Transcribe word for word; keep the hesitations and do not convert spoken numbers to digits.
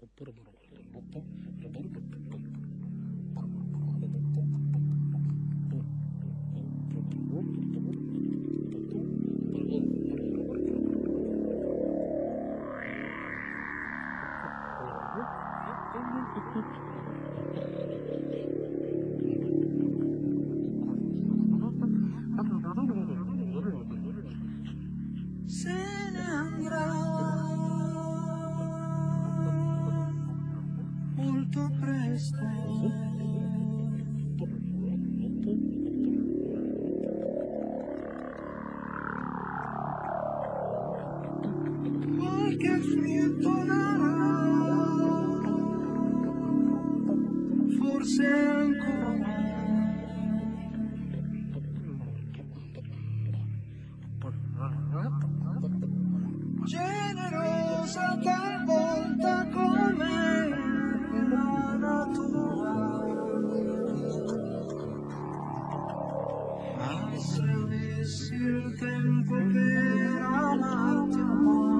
Se ne andrà molto presto. Qualche fietto darà, forse ancora. Generosa talvolta come la natura, ma se avessi il tempo per amarti un po'.